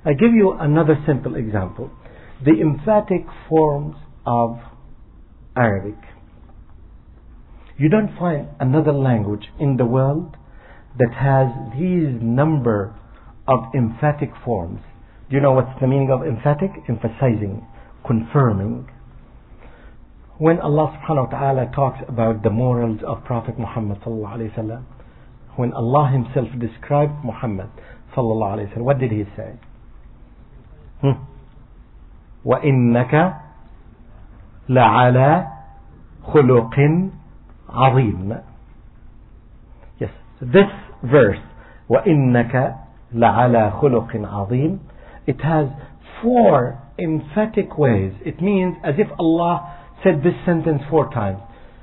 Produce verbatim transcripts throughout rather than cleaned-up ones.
I give you another simple example. The emphatic forms of Arabic. You don't find another language in the world that has these number of emphatic forms. Do you know what's the meaning of emphatic? Emphasizing, confirming. When Allah subhanahu wa ta'ala talks about the morals of Prophet Muhammad sallallahu alayhi wa sallam, when Allah himself described Muhammad sallallahu alayhi wa sallam, what did he say? Hmm. وَإِنَّكَ لَعَلَى خُلُقٍ عَظِيمٍ. Yes, this verse, وَإِنَّكَ لَعَلَى خُلُقٍ عَظِيمٍ, it has four emphatic ways. It means as if Allah said this sentence four times.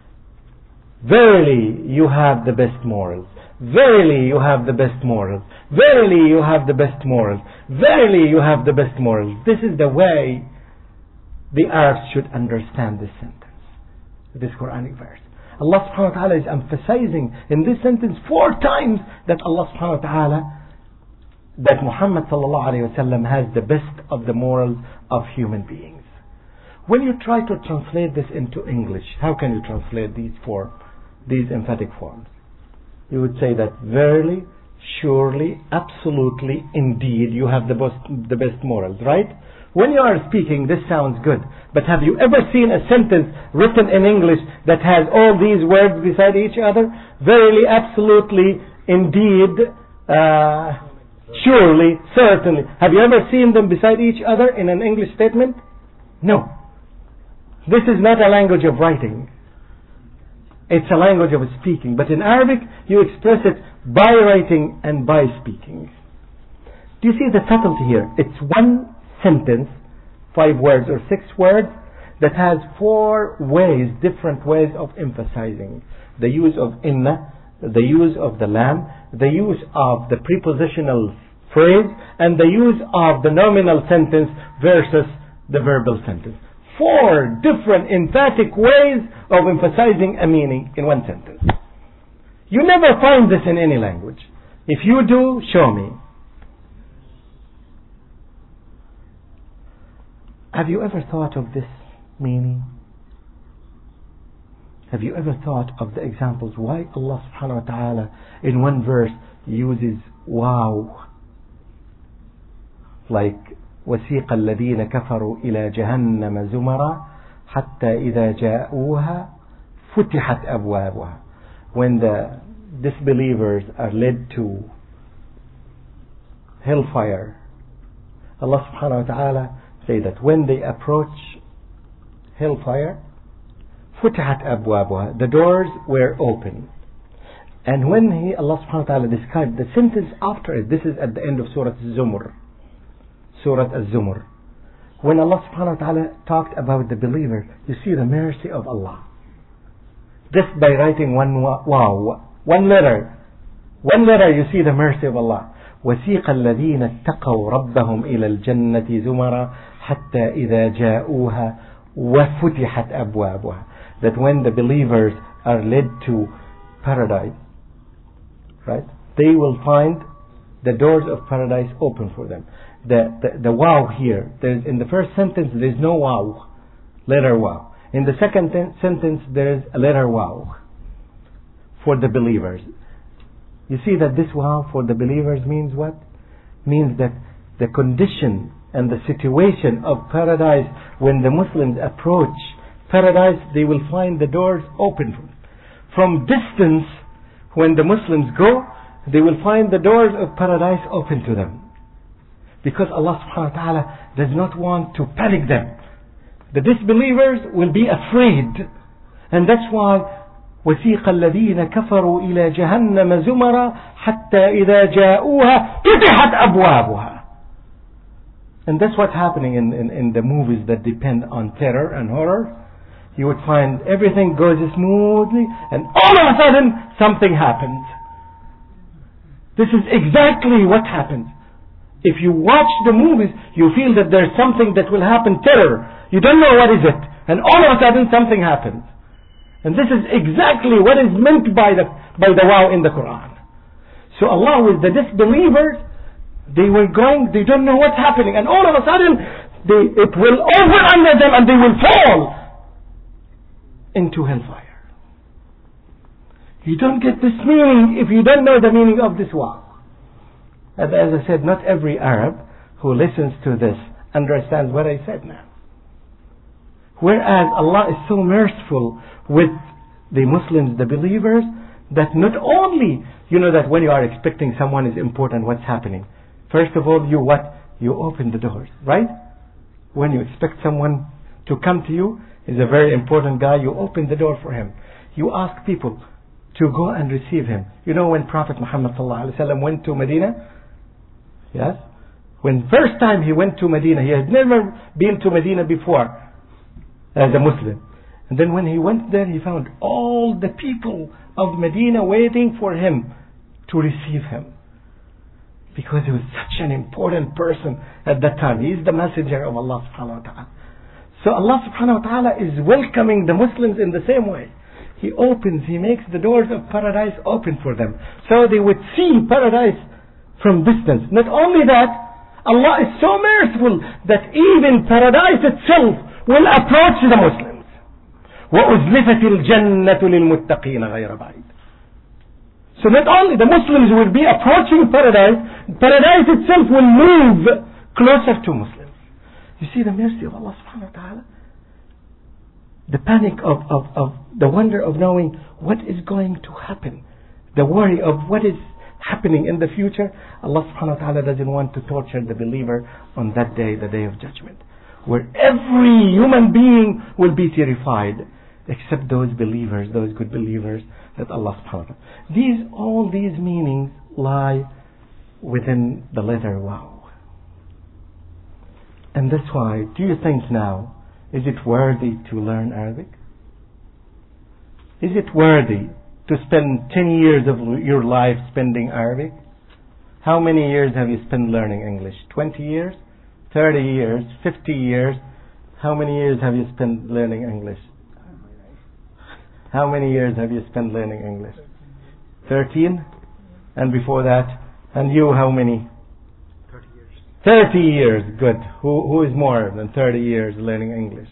Verily you have the best morals. Verily you have the best morals. Verily you have the best morals. Verily you have the best morals. This is the way the Arabs should understand this sentence, this Quranic verse. Allah subhanahu wa ta'ala is emphasizing in this sentence four times that Allah subhanahu wa ta'ala, that Muhammad sallallahu alayhi wa sallam has the best of the morals of human beings. When you try to translate this into English, how can you translate these four, these emphatic forms? You would say that verily, surely, absolutely, indeed, you have the best, the best morals, right? When you are speaking, this sounds good. But have you ever seen a sentence written in English that has all these words beside each other? Verily, absolutely, indeed, uh, surely, certainly. Have you ever seen them beside each other in an English statement? No. This is not a language of writing. It's a language of speaking. But in Arabic, you express it by writing and by speaking. Do you see the subtlety here? It's one sentence, five words or six words, that has four ways, different ways of emphasizing. The use of inna, the use of the lam, the use of the prepositional phrase, and the use of the nominal sentence versus the verbal sentence. Four different emphatic ways of emphasizing a meaning in one sentence. You never find this in any language. If you do, show me. Have you ever thought of this meaning? Have you ever thought of the examples why Allah subhanahu wa ta'ala in one verse uses wow, like وَسِيقَ الَّذِينَ كَفَرُوا إِلَى جَهَنَّمَ زُمَرًا حَتَّى إِذَا جَاءُوهَا فُتِحَتْ أَبْوَابُهَا. When the disbelievers are led to hellfire, Allah subhanahu wa ta'ala say that when they approach hellfire, فُتِحَتْ أَبْوَابُهَا, the doors were open. And when he, Allah subhanahu wa ta'ala described the sentence after it, this is at the end of Surah Az-Zumur, Surah Az-Zumur. When Allah subhanahu wa ta'ala talked about the believer, you see the mercy of Allah. Just by writing one wow, one letter, one letter, you see the mercy of Allah. وَسِيقَ الَّذِينَ اتَّقَوْا رَبَّهُمْ إِلَى الْجَنَّةِ زُمَرًا حَتَّى إِذَا جَاءُوهَا وَفُتِحَتْ أَبْوَابُهَا. That when the believers are led to paradise, right, they will find the doors of paradise open for them. The, the, the wow here, there's, in the first sentence there is no wow, letter wow. In the second ten- sentence there is a letter wow for the believers. You see that this wow for the believers means what? Means that the condition and the situation of paradise, when the Muslims approach paradise, they will find the doors open. From distance, when the Muslims go, they will find the doors of paradise open to them. Because Allah subhanahu wa ta'ala does not want to panic them. The disbelievers will be afraid. And that's why وَسِيقَ الَّذِينَ كَفَرُوا إِلَى جَهَنَّمَ زُمَرًا حَتَّى إِذَا جَاءُوهَا فُتِحَتْ أَبْوَابُهَا. And that's what's happening in, in, in the movies that depend on terror and horror. You would find everything goes smoothly and all of a sudden something happens. This is exactly what happens. If you watch the movies, you feel that there's something that will happen, terror. You don't know what is it. And all of a sudden something happens. And this is exactly what is meant by the, by the wow in the Quran. So Allah with the disbelievers They were going, they don't know what's happening, and all of a sudden, they, it will over under them and they will fall into hellfire. You don't get this meaning if you don't know the meaning of this wow. And as I said, not every Arab who listens to this understands what I said now. Whereas Allah is so merciful with the Muslims, the believers, that not only, you know that when you are expecting someone is important, what's happening? First of all, you what? You open the doors, right? When you expect someone to come to you, is a very important guy, you open the door for him. You ask people to go and receive him. You know when Prophet Muhammad sallallahu alaihi wasallam went to Medina? Yes? When first time he went to Medina, he had never been to Medina before as a Muslim. And then when he went there, he found all the people of Medina waiting for him to receive him. Because he was such an important person at that time. He is the messenger of Allah subhanahu wa ta'ala. So Allah subhanahu wa ta'ala is welcoming the Muslims in the same way. He opens, He makes the doors of paradise open for them. So they would see paradise from distance. Not only that, Allah is so merciful that even paradise itself will approach the Muslims. وَأُزْلِفَتِ الْجَنَّةُ لِلْمُتَّقِينَ غَيْرَ بَعِيدٍ. So not only the Muslims will be approaching paradise, paradise itself will move closer to Muslims. You see the mercy of Allah subhanahu wa ta'ala? The panic of, of, of the wonder of knowing what is going to happen. The worry of what is happening in the future. Allah subhanahu wa ta'ala doesn't want to torture the believer on that day, the day of judgment, where every human being will be terrified except those believers, those good believers that Allah subhanahu wa ta'ala. These, all these meanings lie within the letter wow. And that's why, do you think now, is it worthy to learn Arabic? Is it worthy to spend ten years of your life spending Arabic? How many years have you spent learning English? twenty years? thirty years? fifty years? How many years have you spent learning English? How many years have you spent learning English? thirteen? And before that? And you, how many? thirty years. thirty years, good. Who, who is more than thirty years learning English?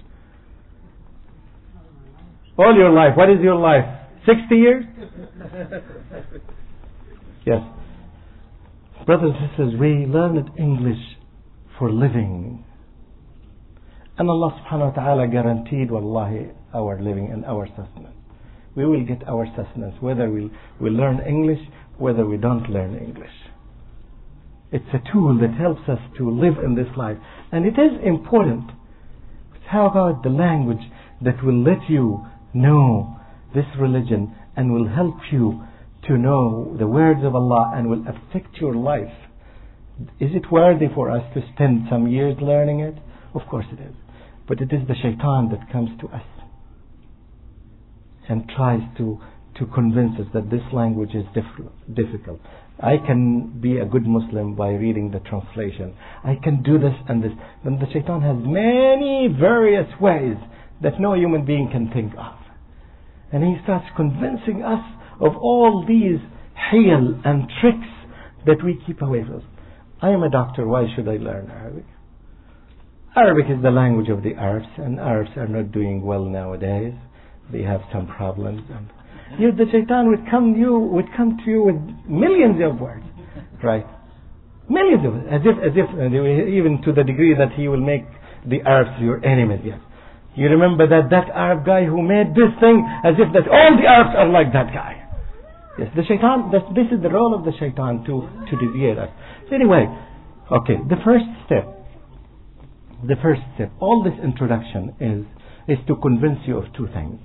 All your life. What is your life? sixty years? Yes. Brothers and sisters, we learned English for living. And Allah subhanahu wa ta'ala guaranteed, wallahi, our living and our sustenance. We will get our sustenance whether we, we learn English, whether we don't learn English. It's a tool that helps us to live in this life. And it is important. But how about the language that will let you know this religion and will help you to know the words of Allah and will affect your life? Is it worthy for us to spend some years learning it? Of course it is. But it is the shaitan that comes to us and tries to, to convince us that this language is diff- difficult. I can be a good Muslim by reading the translation. I can do this and this. Then the shaitan has many various ways that no human being can think of. And he starts convincing us of all these hiyal and tricks that we keep away from. I am a doctor, why should I learn Arabic? Arabic is the language of the Arabs, and Arabs are not doing well nowadays. They have some problems. And you, the shaitan would come, you, would come to you with millions of words, right? Millions of, as if, as if, even to the degree that he will make the Arabs your enemies. Yes. You remember that that Arab guy who made this thing, as if that all the Arabs are like that guy. Yes, the shaitan, that, this is the role of the shaitan to, to deviate us. So anyway, okay, the first step, the first step, all this introduction is, is to convince you of two things.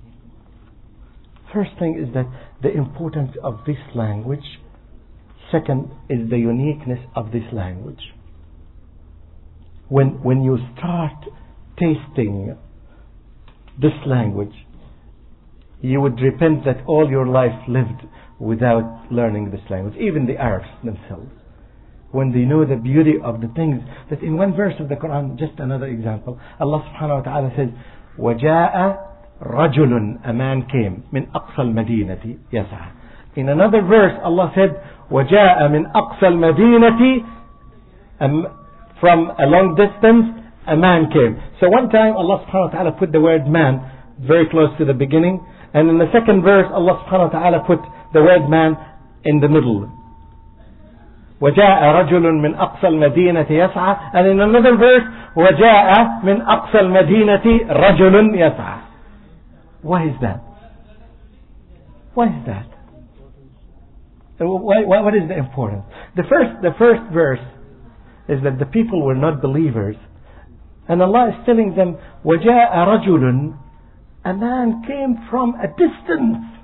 First thing is that the importance of this language. Second is the uniqueness of this language. When, when you start tasting this language, you would repent that all your life lived without learning this language. Even the Arabs themselves, when they know the beauty of the things that in one verse of the Quran, just another example, Allah subhanahu wa ta'ala says, وَجَاءَ رَجُلٌ, a man came, مِنْ أَقْصَى الْمَدِينَةِ يَسْعَى. In another verse, Allah said, وَجَاءَ مِنْ أَقْصَى الْمَدِينَةِ um, from a long distance, a man came. So one time Allah subhanahu wa ta'ala put the word man very close to the beginning, and in the second verse Allah subhanahu wa ta'ala put the word man in the middle. وَجَاءَ رَجُلٌ مِّنْ أَقْصَى الْمَدِينَةِ يَسْعَى, and in another verse وَجَاءَ مِنْ أَقْصَى الْمَدِينَةِ رَجُلٌ يَسْعَى. Why is that? Why is that? Why, why, what is the importance? The first, the first verse is that the people were not believers, and Allah is telling them وَجَاءَ رَجُلٌ, a man came from a distance,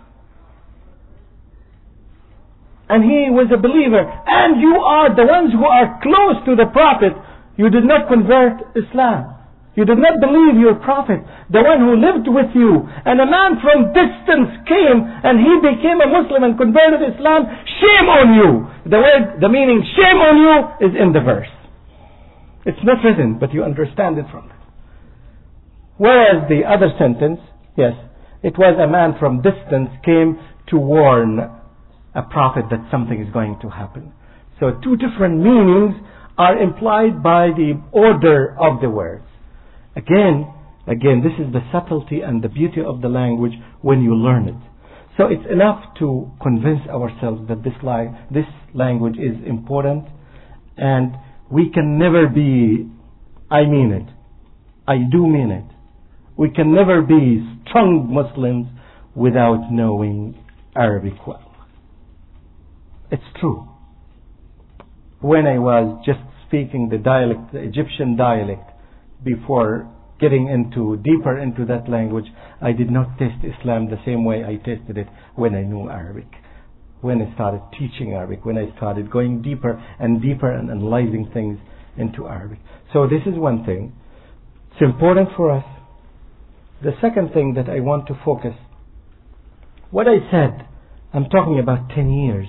and he was a believer, and you are the ones who are close to the Prophet. You did not convert Islam. You did not believe your Prophet, the one who lived with you. And a man from distance came and he became a Muslim and converted Islam. Shame on you. The word, the meaning shame on you is in the verse. It's not written, but you understand it from it. Whereas the other sentence, yes, it was a man from distance came to warn a prophet that something is going to happen. So two different meanings are implied by the order of the words. Again, again, this is the subtlety and the beauty of the language when you learn it. So it's enough to convince ourselves that this, li- this language is important, and we can never be, I mean it, I do mean it, we can never be strong Muslims without knowing Arabic well. It's true. When I was just speaking the dialect, the Egyptian dialect, before getting into deeper into that language, I did not taste Islam the same way I tasted it when I knew Arabic. When I started teaching Arabic, when I started going deeper and deeper and analyzing things into Arabic. So this is one thing. It's important for us. The second thing that I want to focus, what I said, I'm talking about ten years.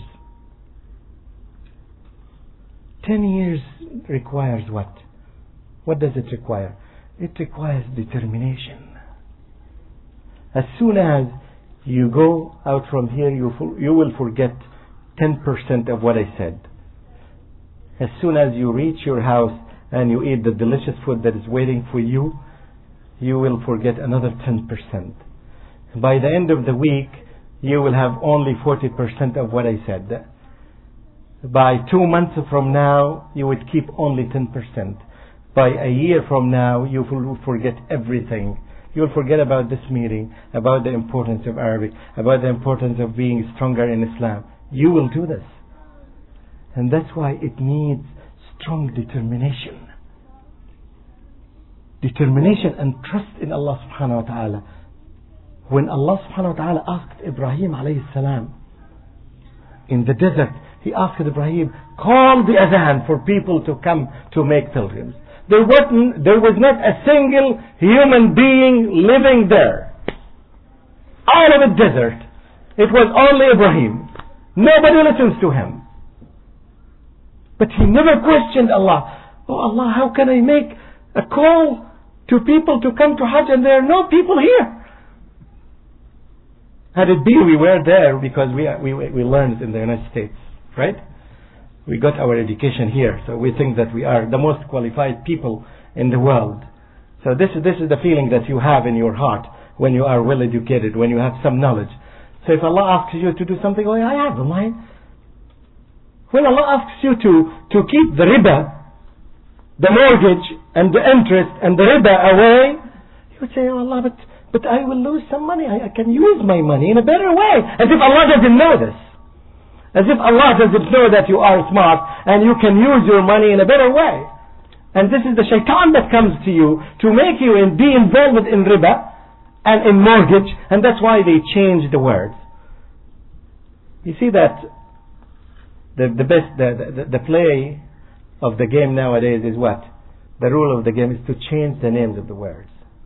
Ten years requires what? What does it require? It requires determination. As soon as you go out from here, you, for, you will forget ten percent of what I said. As soon as you reach your house and you eat the delicious food that is waiting for you, you will forget another ten percent. By the end of the week, you will have only forty percent of what I said. By two months from now, you would keep only ten percent. By a year from now, you will forget everything. You will forget about this meeting, about the importance of Arabic, about the importance of being stronger in Islam. You will do this. And that's why it needs strong determination. Determination and trust in Allah subhanahu wa ta'ala. When Allah subhanahu wa ta'ala asked Ibrahim alayhi salam in the desert, He asked Ibrahim, call the adhan for people to come to make pilgrims. There wasn't, there was not a single human being living there. All of it desert. It was only Ibrahim. Nobody listens to him. But he never questioned Allah. Oh Allah, how can I make a call to people to come to Hajj and there are no people here? Had it be we were there because we, we, we learned in the United States, right? We got our education here, so we think that we are the most qualified people in the world. So this is, this is the feeling that you have in your heart when you are well educated, when you have some knowledge. So if Allah asks you to do something, oh, I have the mind. When Allah asks you to, to keep the riba, the mortgage and the interest and the riba away, you would say, oh Allah, but, but I will lose some money. I, I can use my money in a better way. As if Allah doesn't know this. As if Allah doesn't know that you are smart and you can use your money in a better way. And this is the shaitan that comes to you to make you in, be involved in riba and in mortgage, and that's why they change the words. You see that the, the best, the, the, the play of the game nowadays is what? The rule of the game is to change the names of the words.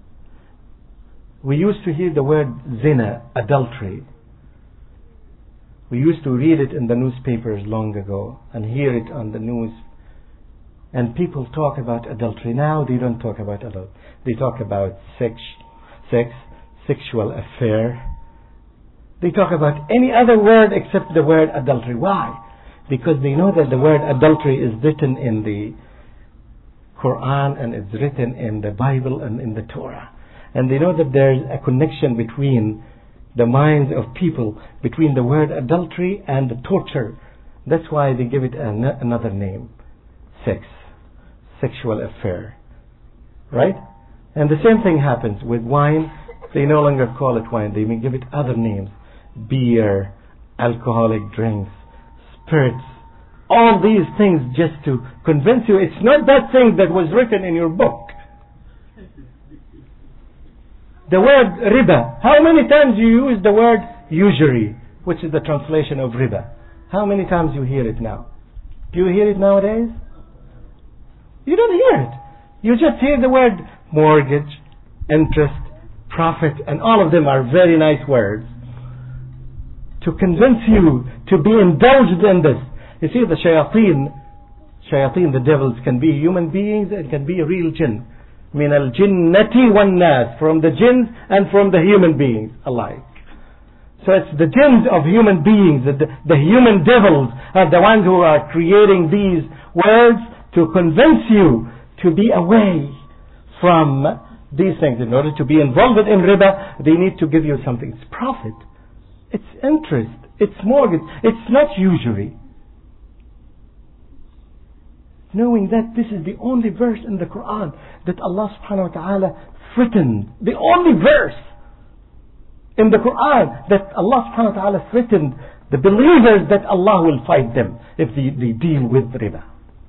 We used to hear the word zina, adultery. We used to read it in the newspapers long ago and hear it on the news. And people talk about adultery. Now they don't talk about adultery. They talk about sex, sex, sexual affair. They talk about any other word except the word adultery. Why? because they know that the word adultery is written in the Quran and it's written in the Bible and in the Torah. And they know that there's a connection between the minds of people, between the word adultery and the torture. That's why they give it an, another name. Sex. Sexual affair. Right? And the same thing happens with wine. They no longer call it wine. They may give it other names. Beer, alcoholic drinks, spirits. All these things just to convince you it's not that thing that was written in your book. The word riba. How many times you use the word usury, which is the translation of riba? How many times you hear it now? Do you hear it nowadays? You don't hear it. You just hear the word mortgage, interest, profit, and all of them are very nice words to convince you to be indulged in this. You see, the shayateen, shayateen, the devils, can be human beings and can be real jinn. Min al-jinnati wan-nas, from the jinns and from the human beings alike. So it's the jinns of human beings, the, the human devils are the ones who are creating these words to convince you to be away from these things. In order to be involved in riba, they need to give you something. It's profit. It's interest. It's mortgage. It's not usury. Knowing that this is the only verse in the Quran that Allah subhanahu wa ta'ala threatened. The only verse in the Quran that Allah subhanahu wa ta'ala threatened the believers that Allah will fight them if they, they deal with riba.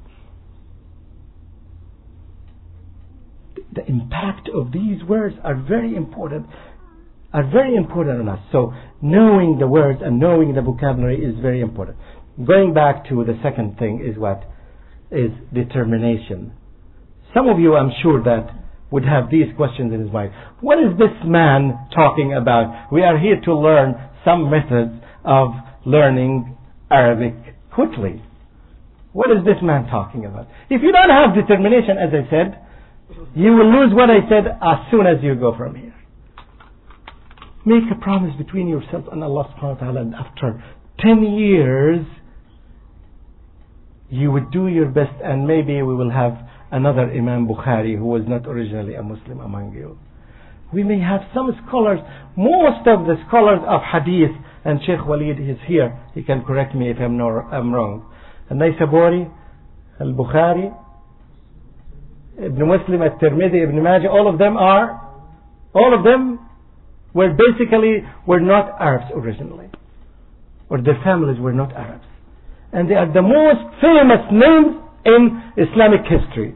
The impact of these words are very important, are very important on us. So knowing the words and knowing the vocabulary is very important. Going back to the second thing is what? Is determination. Some of you, I'm sure, that would have these questions in his mind. What is this man talking about? We are here to learn some methods of learning Arabic quickly. What is this man talking about? If you don't have determination, as I said, you will lose what I said as soon as you go from here. Make a promise between yourself and Allah subhanahu wa ta'ala, and after ten years you would do your best, and maybe we will have another Imam Bukhari who was not originally a Muslim among you. We may have some scholars, most of the scholars of Hadith, and Sheikh Walid is here, he can correct me if I'm, no, I'm wrong. Al-Naysaburi, Al-Bukhari, Ibn Muslim, At-Tirmidhi, Ibn Majah, all of them are, all of them were basically, were not Arabs originally. Or their families were not Arabs. And they are the most famous names in Islamic history.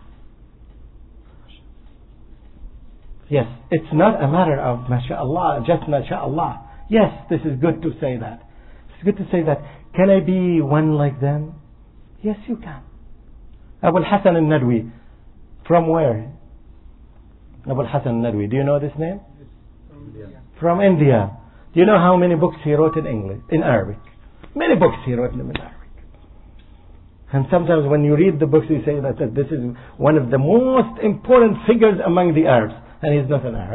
Yes, it's not a matter of masha'Allah, just masha'Allah. Yes, this is good to say that. It's good to say that. Can I be one like them? Yes, you can. Abu al-Hasan al-Nadwi. From where? Abu al-Hasan al-Nadwi. Do you know this name? India. From India. Do you know how many books he wrote in English, in Arabic? Many books he wrote them in Arabic. And sometimes when you read the books, you say that, that this is one of the most important figures among the Arabs. And he's not an Arab.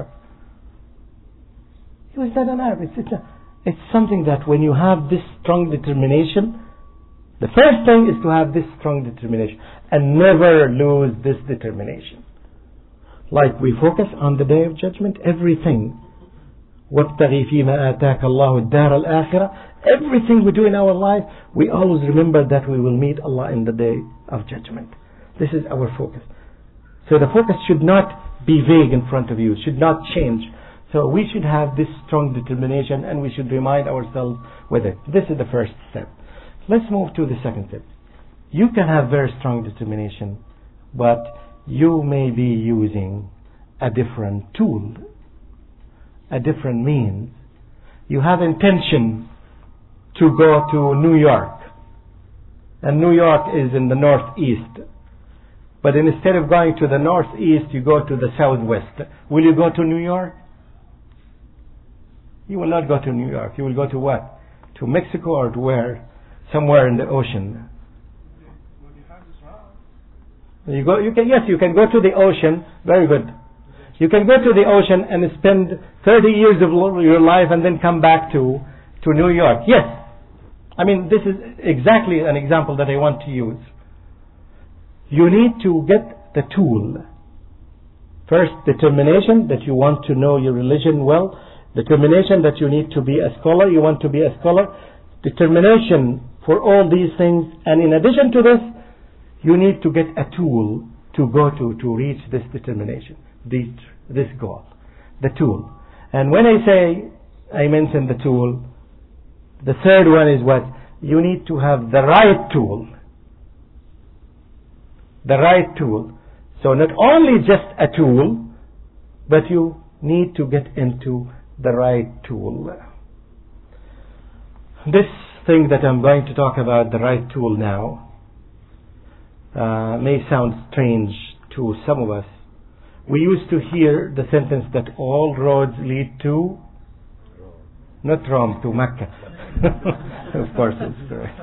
He was not an Arab. It's, it's, a, it's something that when you have this strong determination, the first thing is to have this strong determination and never lose this determination. Like we focus on the Day of Judgment, everything. وَابْتَغِي فِي مَا آتَاكَ اللَّهُ الدَّارَ الْآخِرَةِ. Everything we do in our life, we always remember that we will meet Allah in the Day of Judgment. This is our focus. So the focus should not be vague in front of you, should not change. So we should have this strong determination and we should remind ourselves with it. This is the first step. Let's move to the second step. You can have very strong determination, but you may be using a different tool, a different means. You have intention to go to New York, and New York is in the northeast. But instead of going to the northeast, you go to the southwest. Will you go to New York? You will not go to New York. You will go to what? To Mexico or to where? Somewhere in the ocean. You go. You can. Yes, you can go to the ocean. Very good. You can go to the ocean and spend thirty years of your life and then come back to to New York. Yes, I mean, this is exactly an example that I want to use. You need to get the tool. First, determination that you want to know your religion well. Determination that you need to be a scholar. You want to be a scholar. Determination for all these things. And in addition to this, you need to get a tool to go to to reach this determination, this, this goal. The tool. And when I say, I mention the tool, the third one is what? You need to have the right tool. The right tool. So not only just a tool, but you need to get into the right tool. This thing that I'm going to talk about, the right tool now, uh, may sound strange to some of us. We used to hear the sentence that all roads lead to, not Rome, to Mecca. Of course it's correct.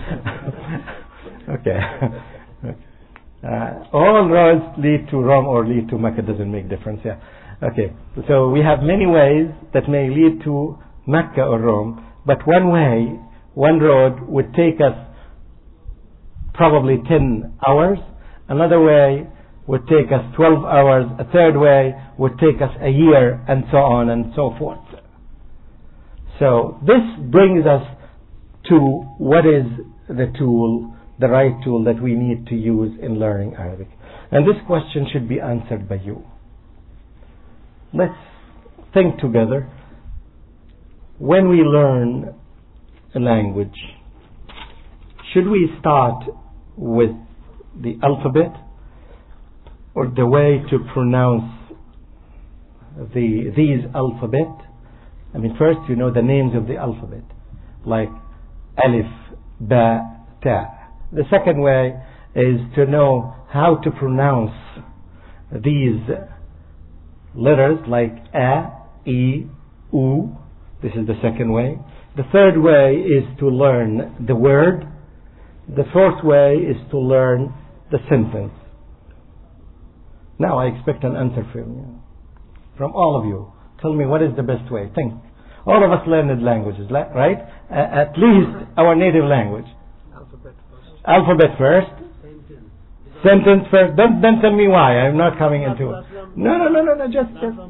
Okay. Okay. Uh, all roads lead to Rome or lead to Mecca, doesn't make difference. Yeah. Okay. So we have many ways that may lead to Mecca or Rome, but one way, one road would take us probably ten hours. Another way would take us twelve hours. A third way would take us a year, and so on and so forth. So this brings us to what is the tool, the right tool that we need to use in learning Arabic. And this question should be answered by you. Let's think together. When we learn a language, should we start with the alphabet or the way to pronounce the these alphabet? I mean, first you know the names of the alphabet, like Alif, Ba, Ta. The second way is to know how to pronounce these letters like A, E, U. This is the second way. The third way is to learn the word. The fourth way is to learn the sentence. Now I expect an answer from you, from all of you. Tell me, what is the best way? Think. All of us learned languages, right? At least our native language. Alphabet first. Alphabet first. Sentence. Sentence first. Don't, don't tell me why. I'm not coming into it. No, no, no, no, no. Just, just.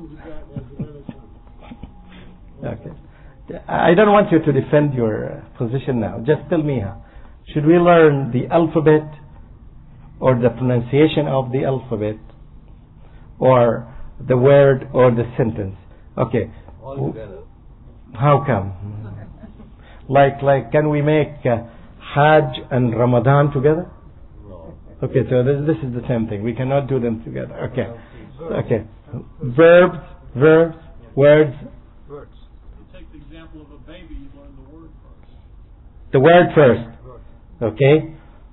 Okay. I don't want you to defend your position now. Just tell me, should we learn the alphabet or the pronunciation of the alphabet or the word or the sentence? Okay. All together. How come? Like, like, can we make uh, Hajj and Ramadan together? No. Okay, so this, this is the same thing. We cannot do them together. Okay. Okay. Verbs, verbs, words. Words. You take the example of a baby, you learn the word first. The word first. Okay.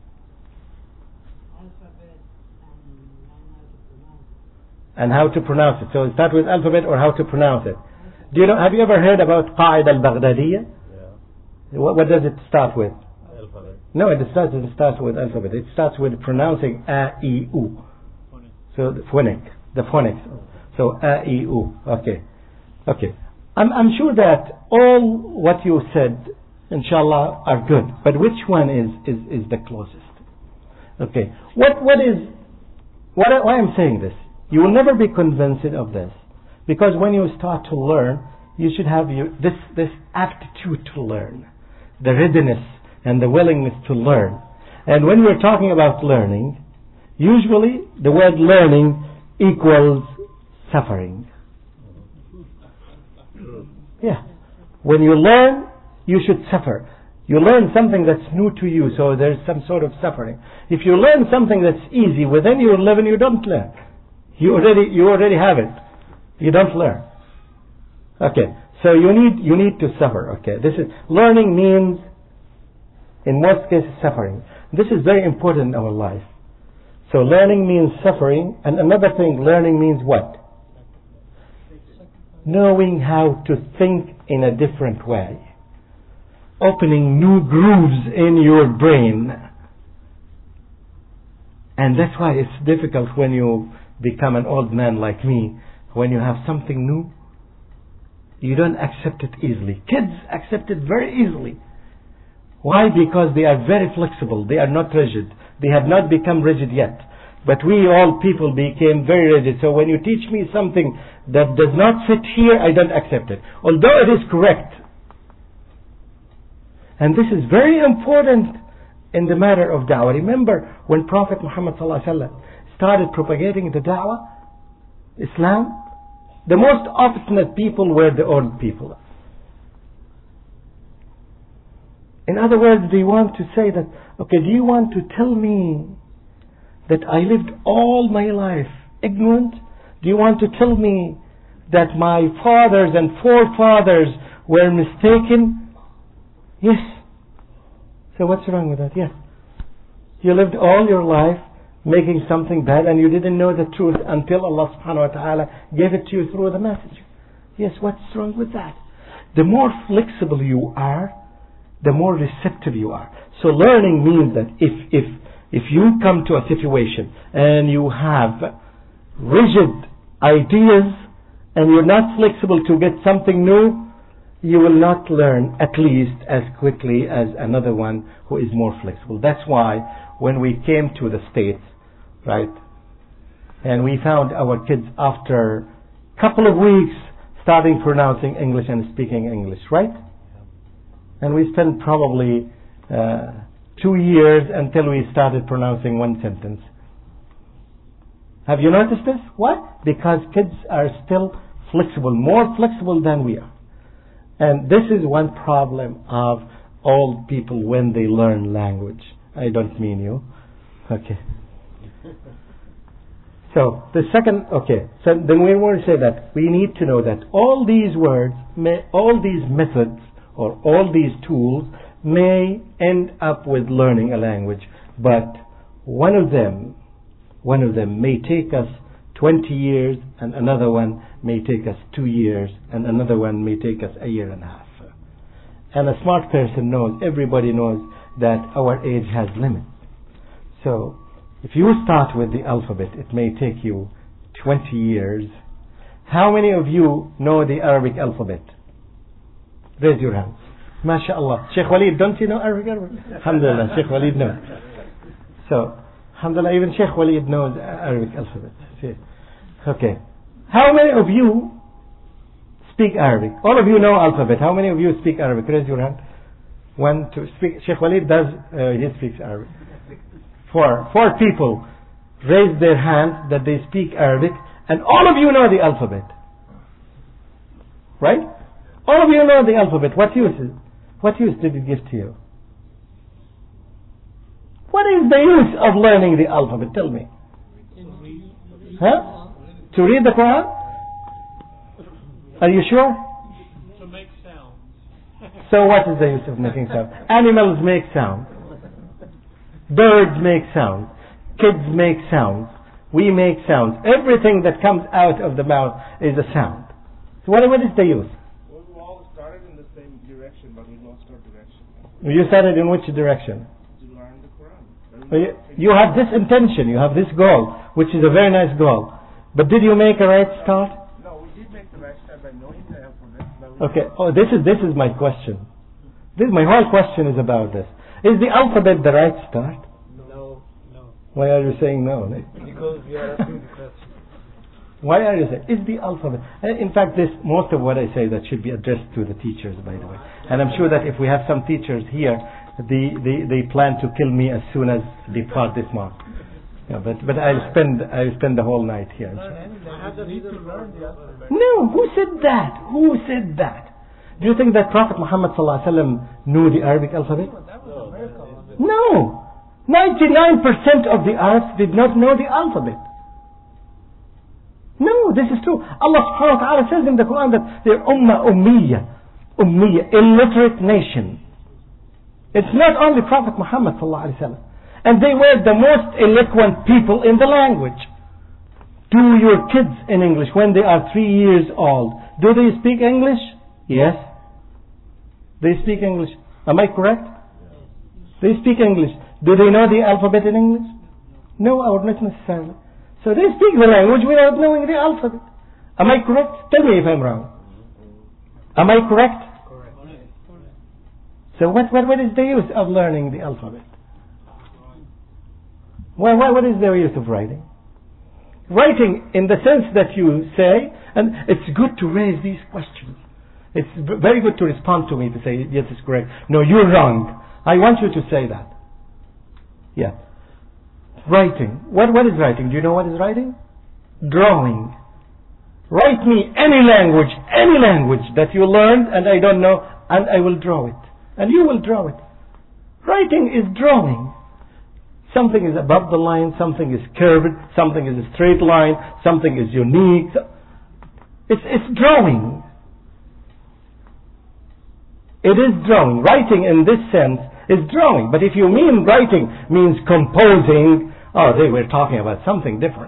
And how to pronounce it. So start with alphabet or how to pronounce it. Do you know? Have you ever heard about Qaida al-Baghdadiyya? Yeah. What, what does it start with? Alphabet. No, it starts. It starts with alphabet. It starts with pronouncing A, E, U. So the phonic, the phonics. So A, E, U. Okay, okay. I'm I'm sure that all what you said, inshallah, are good. But which one is is is the closest? Okay. What what is what? Why I'm saying this? You will never be convinced of this. Because when you start to learn, you should have your, this, this aptitude to learn, the readiness and the willingness to learn. And when we're talking about learning, usually the word learning equals suffering. Yeah. When you learn, you should suffer. You learn something that's new to you, so there's some sort of suffering. If you learn something that's easy, within your living you don't learn. You already, you already have it. You don't learn. Okay, so you need you need to suffer. Okay, this is learning means, in most cases, suffering. This is very important in our life. So learning means suffering, and another thing, learning means what? Knowing how to think in a different way, opening new grooves in your brain, and that's why it's difficult when you become an old man like me. When you have something new, you don't accept it easily. Kids accept it very easily. Why? Because they are very flexible. They are not rigid. They have not become rigid yet. But we all people became very rigid. So when you teach me something that does not fit here, I don't accept it. Although it is correct. And this is very important in the matter of da'wah. Remember when Prophet Muhammad started propagating the da'wah, Islam, the most obstinate people were the old people. In other words, they want to say that, okay, do you want to tell me that I lived all my life ignorant? Do you want to tell me that my fathers and forefathers were mistaken? Yes. So what's wrong with that? Yes. You lived all your life making something bad and you didn't know the truth until Allah subhanahu wa ta'ala gave it to you through the message. Yes, what's wrong with that? The more flexible you are, the more receptive you are. So learning means that if if if you come to a situation and you have rigid ideas and you're not flexible to get something new, you will not learn at least as quickly as another one who is more flexible. That's why when we came to the States, right, and we found our kids after a couple of weeks starting pronouncing English and speaking English, right? And we spent probably uh, two years until we started pronouncing one sentence. Have you noticed this? Why? Because kids are still flexible, more flexible than we are. And this is one problem of old people when they learn language. I don't mean you. Okay. So the second, okay. So then we want to say that we need to know that all these words, may, all these methods, or all these tools may end up with learning a language, but one of them, one of them may take us twenty years, and another one may take us two years, and another one may take us a year and a half. And a smart person knows, everybody knows that our age has limits. So if you start with the alphabet, it may take you twenty years. How many of you know the Arabic alphabet? Raise your hands. MashaAllah. Sheikh Walid, don't you know Arabic? Alhamdulillah, Sheikh Walid knows. So, Alhamdulillah, even Sheikh Walid knows Arabic alphabet. Okay. How many of you speak Arabic? All of you know alphabet. How many of you speak Arabic? Raise your hand. One, two. Speak. Sheikh Walid does, uh, he speaks Arabic. Four. Four people raise their hands that they speak Arabic, and all of you know the alphabet. Right? All of you know the alphabet. What use is, what use did it give to you? What is the use of learning the alphabet? Tell me. Huh? To read the Quran? Are you sure? To make sounds. So what is the use of making sound? Animals make sound. Birds make sound. Kids make sounds. We make sounds. Everything that comes out of the mouth is a sound. So what, what is the use? You started in which direction? To learn the Quran. You, you have this intention, you have this goal, which is a very nice goal. But did you make a right start? No, we did make the right start by knowing the alphabet. Okay, oh, this is this is my question. This my whole question is about this. Is the alphabet the right start? No, no. Why are you saying no? Because you are asking the question. Why are you saying? Is the alphabet? In fact, this most of what I say that should be addressed to the teachers, by the way. And I'm sure that if we have some teachers here, they they, they plan to kill me as soon as they part this mark. Yeah, but but I'll spend I'll spend the whole night here. No, who said that? Who said that? Do you think that Prophet Muhammad sallallahu alaihi wasallam knew the Arabic alphabet? No, ninety-nine percent of the Arabs did not know the alphabet. No, this is true. Allah subhanahu wa ta'ala says in the Quran that they're ummah ummiyya, ummiyya, illiterate nation. It's not only Prophet Muhammad sallallahu alaihi wasallam. And they were the most eloquent people in the language. Do your kids in English when they are three years old, do they speak English? Yes. They speak English. Am I correct? They speak English. Do they know the alphabet in English? No, or not necessarily. So they speak the language without knowing the alphabet. Am I correct? Tell me if I'm wrong. Am I correct? Correct. So what, what, what is the use of learning the alphabet? Well, what, what is the use of writing? Writing in the sense that you say, and it's good to raise these questions. It's very good to respond to me to say, yes, it's correct. No, you're wrong. I want you to say that. Yeah. Writing. What, what is writing? Do you know what is writing? Drawing. Write me any language, any language that you learned and I don't know, and I will draw it. And you will draw it. Writing is drawing. Something is above the line, something is curved, something is a straight line, something is unique. It's, it's drawing. It is drawing. Writing in this sense is drawing. But if you mean writing means composing, oh, they were talking about something different.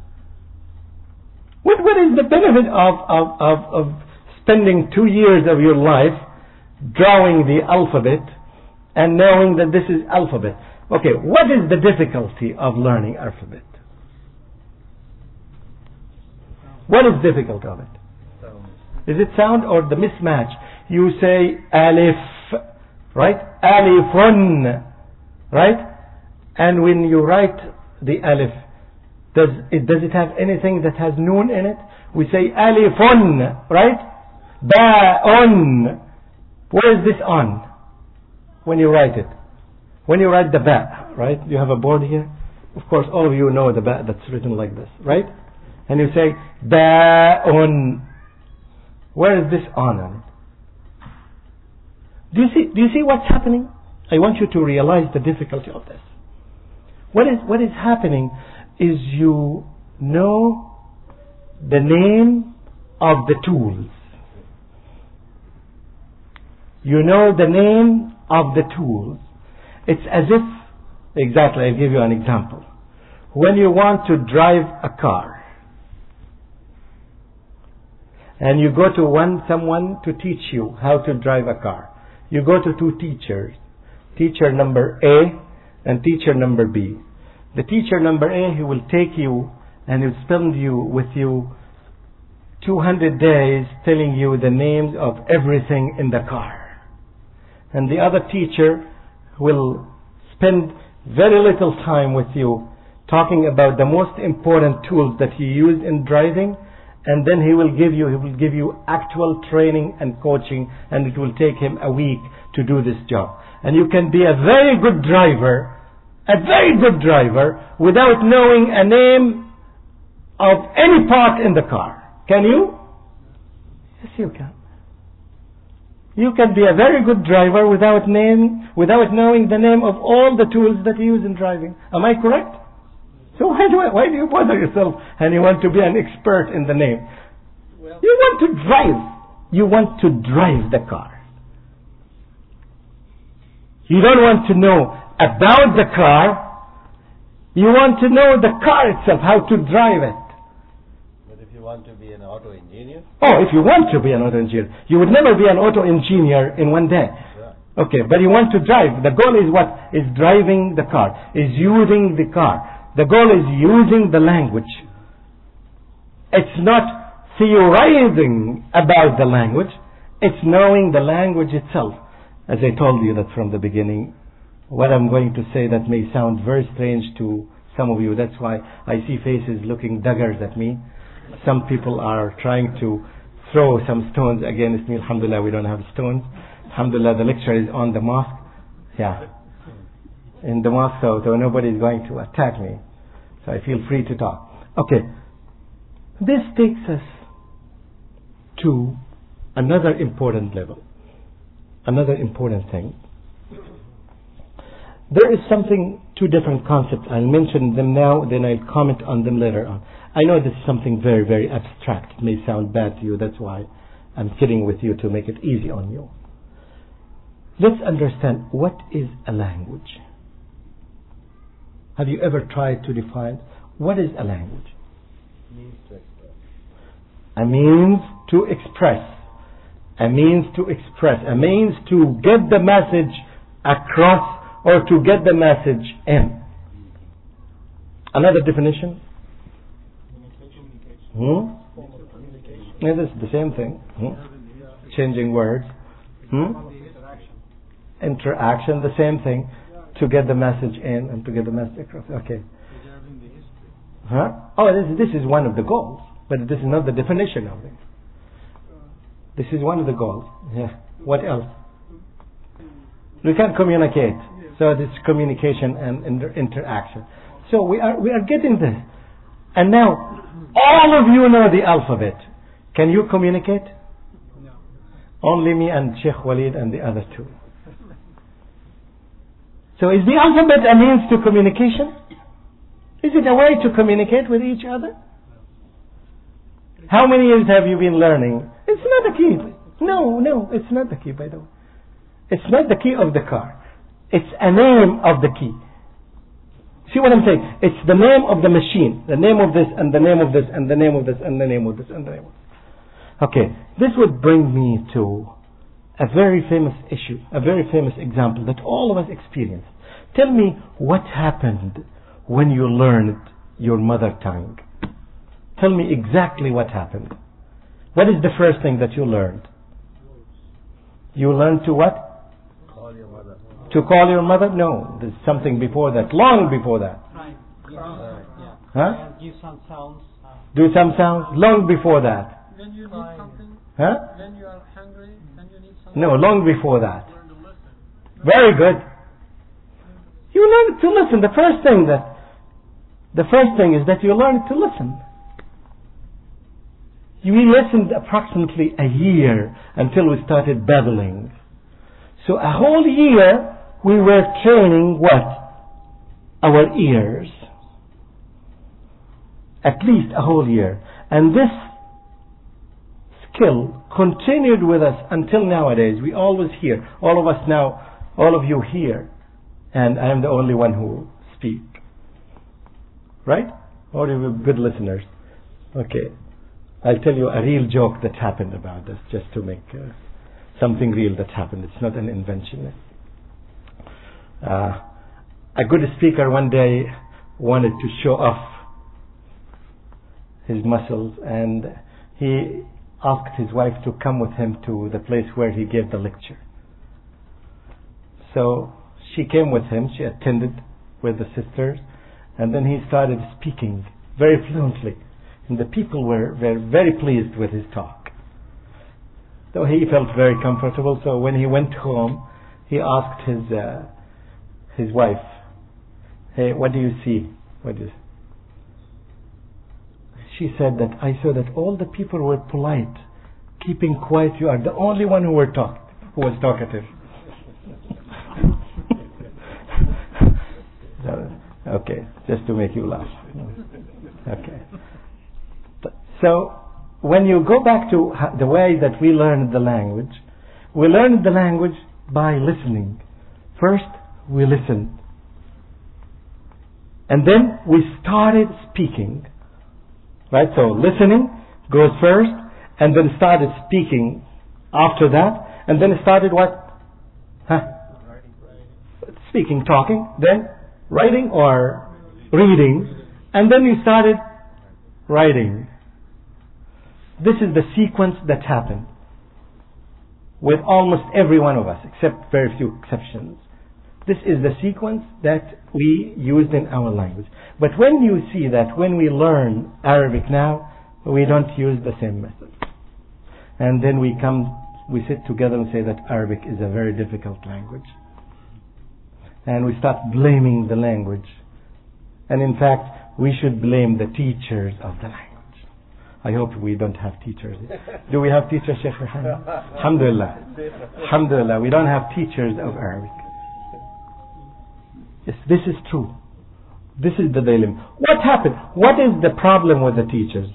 What, what is the benefit of, of, of, of spending two years of your life drawing the alphabet and knowing that this is alphabet? Okay, what is the difficulty of learning alphabet? What is difficult of it? Is it sound or the mismatch? You say alif, right? Alifun, right? And when you write the alif, does it, does it have anything that has noon in it? We say alifun, right? Ba'un. Where is this on? When you write it. When you write the ba, right? You have a board here. Of course, all of you know the ba that's written like this, right? And you say ba'un. Where is this on on it? Do you see? Do you see what's happening? I want you to realize the difficulty of this. What is what is happening is you know the name of the tools. You know the name of the tools. It's as if, exactly, I'll give you an example. When you want to drive a car, and you go to one someone to teach you how to drive a car, you go to two teachers, teacher number A and teacher number B. The teacher number A, he will take you and he'll spend you with you two hundred days telling you the names of everything in the car. And the other teacher will spend very little time with you talking about the most important tools that he used in driving, and then he will give you he will give you actual training and coaching, and it will take him a week to do this job. And you can be a very good driver, a very good driver, without knowing a name of any part in the car. Can you? Yes, you can. You can be a very good driver without name, without knowing the name of all the tools that you use in driving. Am I correct? So why do I, why do you bother yourself and you want to be an expert in the name? Well, you want to drive. You want to drive the car. You don't want to know about the car. You want to know the car itself, how to drive it. Want to be an auto engineer? Oh, if you want to be an auto engineer, you would never be an auto engineer in one day. Yeah. Okay, but you want to drive. The goal is what? Is driving the car, is using the car. The goal is using the language. It's not theorizing about the language, it's knowing the language itself. As I told you that from the beginning, what I'm going to say that may sound very strange to some of you. That's why I see faces looking daggers at me. Some people are trying to throw some stones against me. Alhamdulillah, we don't have stones. Alhamdulillah, the lecture is on the mosque. Yeah. In the mosque, so, so nobody is going to attack me. So I feel free to talk. Okay. This takes us to another important level. Another important thing. There is something, two different concepts. I'll mention them now, then I'll comment on them later on. I know this is something very, very abstract. It may sound bad to you. That's why I'm kidding with you to make it easy on you. Let's understand, what is a language? Have you ever tried to define what is a language? Means to express. A means to express. A means to express. A means to get the message across or to get the message in. Another definition? Hmm? Yeah, that's the same thing. Hmm? Changing words. Hmm? interaction, the same thing, to get the message in and to get the message across. Okay. Preserving the history. Huh? Oh, this, this is one of the goals, but this is not the definition of it. This is one of the goals. Yeah. What else? We can communicate. So this communication and inter- interaction. So we are we are getting this. And now, all of you know the alphabet. Can you communicate? No. Only me and Sheikh Walid and the other two. So is the alphabet a means to communication? Is it a way to communicate with each other? How many years have you been learning? It's not the key. No, no, it's not the key, by the way. It's not the key of the car. It's a name of the key. See what I'm saying? It's the name of the machine. The name of this and the name of this and the name of this and the name of this and the name of this. Okay, this would bring me to a very famous issue, a very famous example that all of us experienced. Tell me what happened when you learned your mother tongue. Tell me exactly what happened. What is the first thing that you learned? You learned to what? Call your mother. To call your mother? No, there's something before that, long before that. Right. Give, Right. yeah. Huh? And give some sounds. Uh, Do some sounds? Long before that. When you need Fine. something, Huh? when you are hungry, when you need something, No, long before that. learn to listen. Very good. You learn to listen. The first thing that, the first thing is that you learn to listen. We listened approximately a year until we started babbling. So a whole year we were training what? Our ears. At least a whole year. And this skill continued with us until nowadays. We always hear. All of us now, all of you hear. And I am the only one who speak. Right? All of you good listeners. Okay. I'll tell you a real joke that happened about this, just to make uh, something real that happened. It's not an invention. Uh, a good speaker one day wanted to show off his muscles, and he asked his wife to come with him to the place where he gave the lecture. So she came with him. She attended with the sisters, and then he started speaking very fluently. And the people were, were very pleased with his talk. So he felt very comfortable. So when he went home, he asked his uh, his wife, "Hey, what do you see?" What is? She said that I saw that all the people were polite, keeping quiet. You are the only one who were talk who was talkative. So, okay, just to make you laugh. Okay. So, when you go back to the way that we learned the language, we learned the language by listening. First, we listened. And then we started speaking. Right? So, listening goes first, and then started speaking after that, and then started what? Huh? Speaking, talking, then writing or reading, and then you started writing. This is the sequence that happened with almost every one of us, except very few exceptions. This is the sequence that we used in our language. But when you see that when we learn Arabic now, we don't use the same method. And then we come, we sit together and say that Arabic is a very difficult language. And we start blaming the language. And in fact, we should blame the teachers of the language. I hope we don't have teachers. Do we have teachers, Sheikh Rehan? Alhamdulillah. Alhamdulillah, we don't have teachers of Arabic. Yes, this is true. This is the dilemma. What happened? What is the problem with the teachers?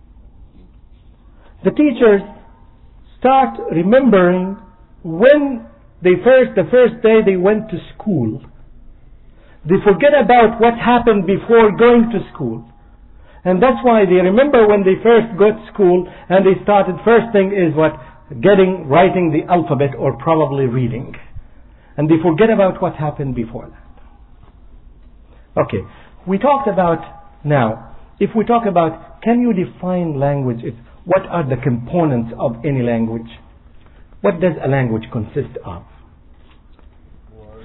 The teachers start remembering when they first, the first day they went to school. They forget about what happened before going to school. And that's why they remember when they first got to school and they started, first thing is what? Getting, writing the alphabet or probably reading. And they forget about what happened before that. Okay, we talked about now, if we talk about, can you define language? What are the components of any language? What does a language consist of?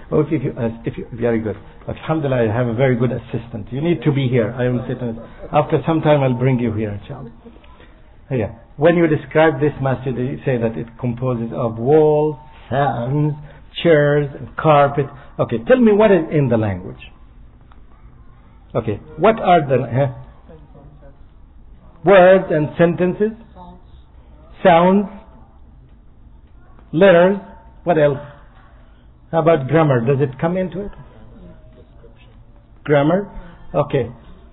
Oh, if you, uh, if you, very good. Alhamdulillah, I have a very good assistant. You need to be here. I will sit on it. After some time, I'll bring you here, inshallah. Yeah. When you describe this masjid, you say that it composes of walls, fans, chairs, and carpet. Okay, tell me what is in the language. Okay, what are the huh? words and sentences, sounds, letters? What else? How about grammar? Does it come into it? Grammar? Okay.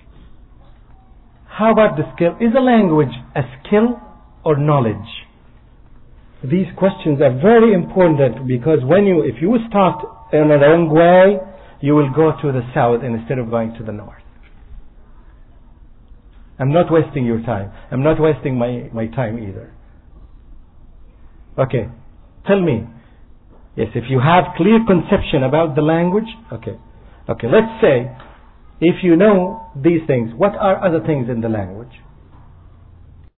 How about the skill? Is a language a skill or knowledge? These questions are very important, because when you, if you start in a wrong way, you will go to the south instead of going to the north. I'm not wasting your time. I'm not wasting my, my time either. Okay. Tell me. Yes, if you have clear conception about the language, okay. Okay, let's say, if you know these things, what are other things in the language?